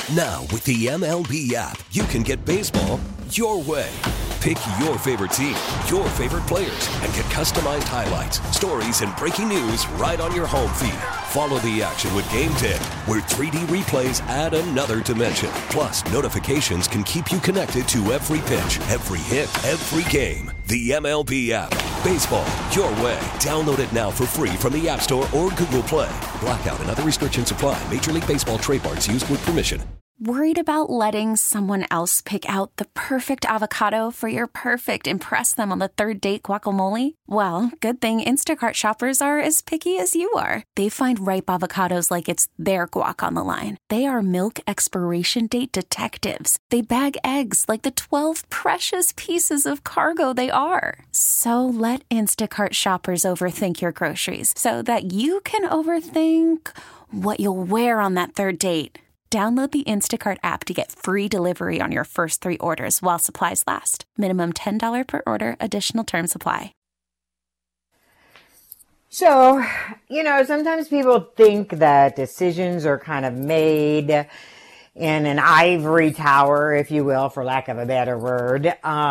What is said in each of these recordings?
Now, with the MLB app, you can get baseball your way. Pick your favorite team, your favorite players, and get customized highlights, stories, and breaking news right on your home feed. Follow the action with Game Day, where 3D replays add another dimension. Plus, notifications can keep you connected to every pitch, every hit, every game. The MLB app. Baseball your way. Download it now for free from the App Store or Google Play. Blackout and other restrictions apply. Major League Baseball trademarks used with permission. Worried about letting someone else pick out the perfect avocado for your perfect impress them on the third date guacamole? Well, good thing Instacart shoppers are as picky as you are. They find ripe avocados like it's their guac on the line. They are milk expiration date detectives. They bag eggs like the 12 precious pieces of cargo they are. So let Instacart shoppers overthink your groceries so that you can overthink what you'll wear on that third date. Download the Instacart app to get free delivery on your first 3 orders while supplies last. Minimum $10 per order. Additional terms apply. So, sometimes people think that decisions are kind of made in an ivory tower, if you will, for lack of a better word,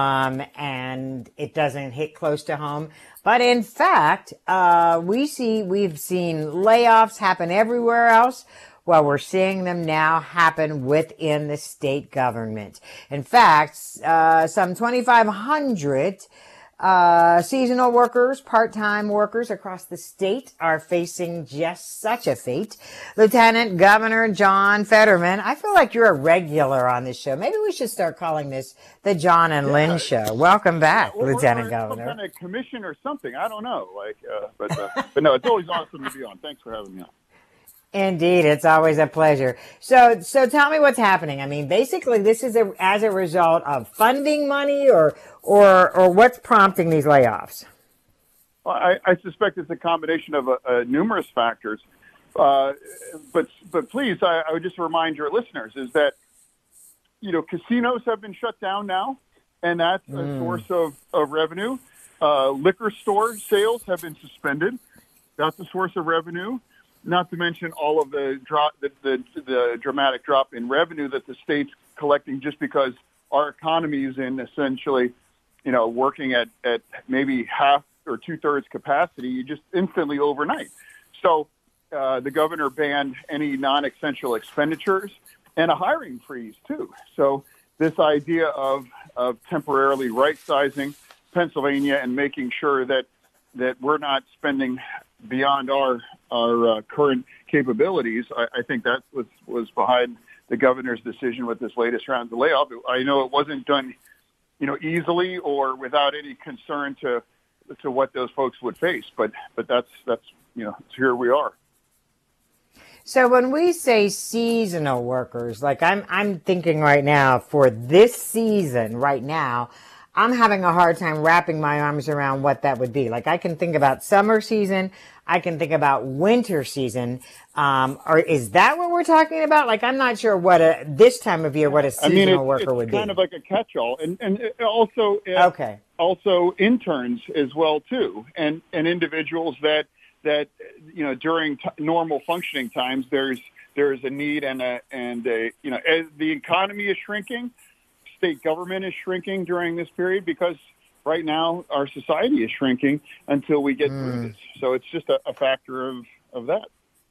and it doesn't hit close to home. But in fact, we've seen layoffs happen everywhere else. Well, we're seeing them now happen within the state government. In fact, some 2,500 seasonal workers, part-time workers across the state are facing just such a fate. Lieutenant Governor John Fetterman, I feel like you're a regular on this show. Maybe we should start calling this the John and Lynn Show. Welcome back, Lieutenant Governor. Some kind of commission or something. I don't know. But no, it's always awesome to be on. Thanks for having me on. Indeed, it's always a pleasure. So tell me what's happening. I mean, basically, this is as a result of funding money, or what's prompting these layoffs. Well, I suspect it's a combination of numerous factors. But please, I would just remind your listeners is that casinos have been shut down now, and that's a source of revenue. Liquor store sales have been suspended. That's a source of revenue. Not to mention all of the dramatic drop in revenue that the state's collecting just because our economy is in essentially, working at maybe half or 2/3 capacity, just instantly overnight. So the governor banned any non-essential expenditures and a hiring freeze too. So this idea of temporarily right-sizing Pennsylvania and making sure that we're not spending beyond our current capabilities, I think that was behind the governor's decision with this latest round of layoff. I know it wasn't done, easily or without any concern to what those folks would face, but that's here we are. So when we say seasonal workers, like I'm thinking right now for this season right now, I'm having a hard time wrapping my arms around what that would be. Like I can think about summer season, I can think about winter season. Or is that what we're talking about? Like I'm not sure this time of year what a seasonal worker would be. It's kind of like a catch-all, and also also interns as well too, and individuals that during normal functioning times there's a need and as the economy is shrinking. State government is shrinking during this period because right now our society is shrinking until we get through this. So it's just a factor of that.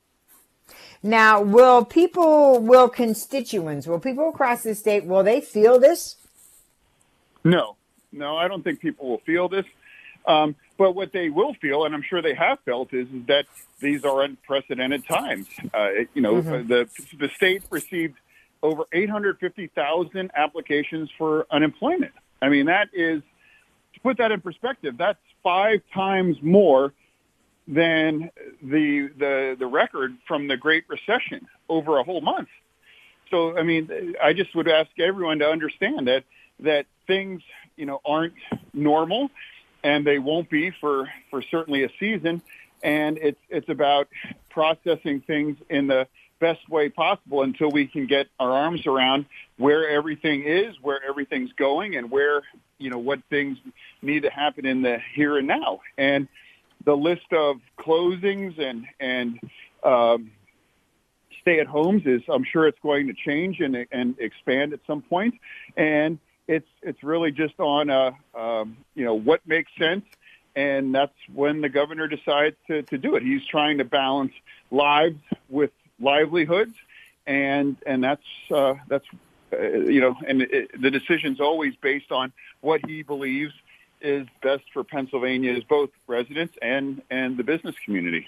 Now, will constituents, will people across the state, will they feel this? No, I don't think people will feel this. But what they will feel, and I'm sure they have felt, is that these are unprecedented times. The state received over 850,000 applications for unemployment. I mean, that is, to put that in perspective, that's 5 times more than the record from the Great Recession over a whole month. So, I mean, I just would ask everyone to understand that things, aren't normal, and they won't be for certainly a season. And it's about processing things in the best way possible until we can get our arms around where everything is, where everything's going, and where, what things need to happen in the here and now. And the list of closings and stay-at-homes is, I'm sure it's going to change and expand at some point. And it's really just on, what makes sense. And that's when the governor decides to do it. He's trying to balance lives with livelihoods. And that's the decision's always based on what he believes is best for Pennsylvania's both residents and the business community.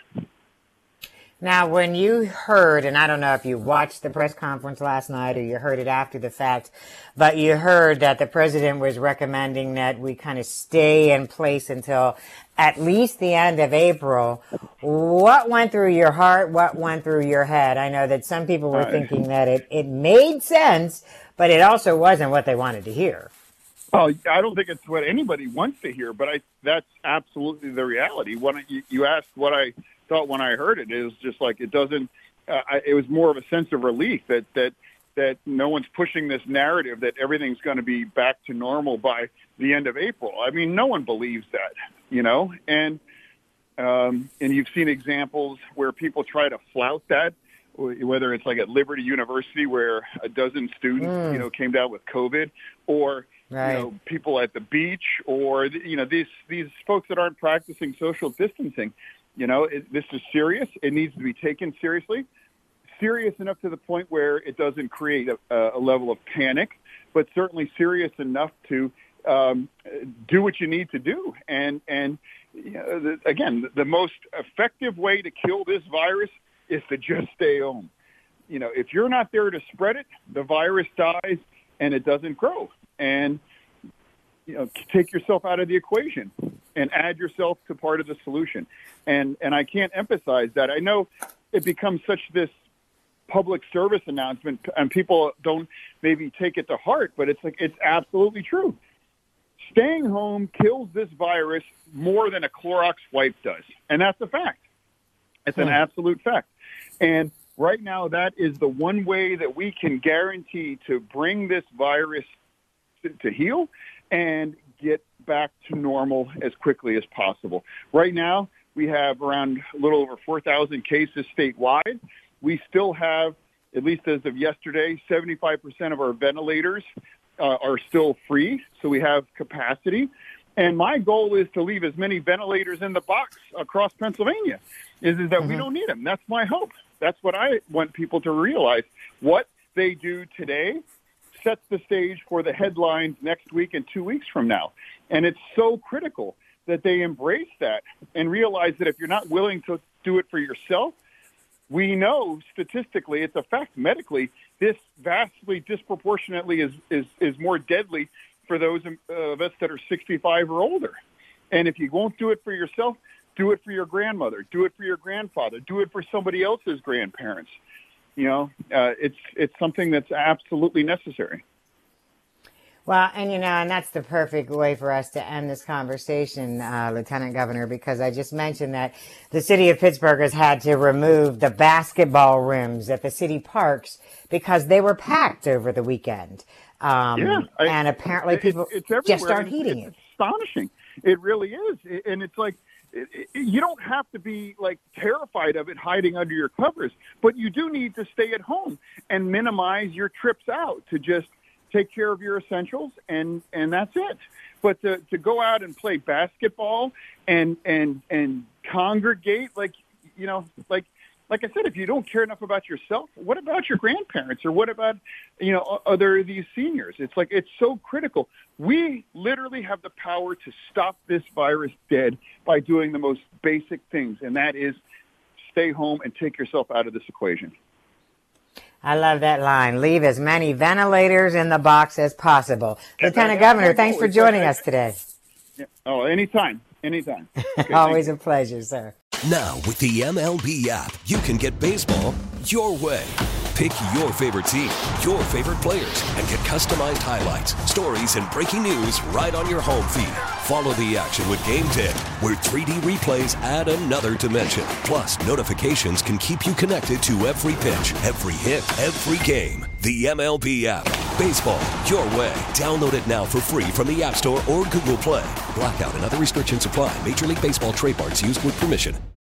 Now, when you heard, and I don't know if you watched the press conference last night or you heard it after the fact, but you heard that the president was recommending that we kind of stay in place until at least the end of April. What went through your heart? What went through your head? I know that some people were thinking that it made sense, but it also wasn't what they wanted to hear. Oh, I don't think it's what anybody wants to hear, but that's absolutely the reality. When you asked what I thought when I heard it, it was just like it doesn't. It was more of a sense of relief that no one's pushing this narrative that everything's going to be back to normal by the end of April. I mean, no one believes that, and you've seen examples where people try to flout that, whether it's like at Liberty University where a dozen students, came down with COVID, or people at the beach, or these folks that aren't practicing social distancing. This is serious. It needs to be taken seriously, serious enough to the point where it doesn't create a level of panic, but certainly serious enough to do what you need to do. And again, the most effective way to kill this virus is to just stay home. If you're not there to spread it, the virus dies and it doesn't grow. And take yourself out of the equation and add yourself to part of the solution. And I can't emphasize that. I know it becomes such this public service announcement and people don't maybe take it to heart, but it's absolutely true. Staying home kills this virus more than a Clorox wipe does. And that's a fact. It's an absolute fact. And right now, that is the one way that we can guarantee to bring this virus to heal and get back to normal as quickly as possible. Right now, we have around a little over 4,000 cases statewide. We still have, at least as of yesterday, 75% of our ventilators are still free, so we have capacity. And my goal is to leave as many ventilators in the box across Pennsylvania, is that we don't need them. That's my hope. That's what I want people to realize. What they do today sets the stage for the headlines next week and 2 weeks from now. And it's so critical that they embrace that and realize that if you're not willing to do it for yourself, we know statistically, it's a fact medically, this vastly disproportionately is more deadly for those of us that are 65 or older. And if you won't do it for yourself, do it for your grandmother, do it for your grandfather, do it for somebody else's grandparents. It's something that's absolutely necessary. Well, and that's the perfect way for us to end this conversation, Lieutenant Governor, because I just mentioned that the city of Pittsburgh has had to remove the basketball rims at the city parks because they were packed over the weekend. And apparently people just aren't heeding it. It's astonishing. It really is. And it's like, you don't have to be like terrified of it hiding under your covers, but you do need to stay at home and minimize your trips out to just take care of your essentials, and that's it. But to go out and play basketball and congregate, like I said, if you don't care enough about yourself, what about your grandparents or what about, other these seniors? It's like, it's so critical. We literally have the power to stop this virus dead by doing the most basic things, and that is stay home and take yourself out of this equation. I love that line. Leave as many ventilators in the box as possible. Lieutenant Governor, thanks for joining us today. Yeah. Oh, anytime. Okay, always a pleasure, sir. Now, with the MLB app, you can get baseball your way. Pick your favorite team, your favorite players, and get customized highlights, stories, and breaking news right on your home feed. Follow the action with Game Day, where 3D replays add another dimension. Plus, notifications can keep you connected to every pitch, every hit, every game. The MLB app. Baseball your way. Download it now for free from the App Store or Google Play. Blackout and other restrictions apply. Major League Baseball trademarks used with permission.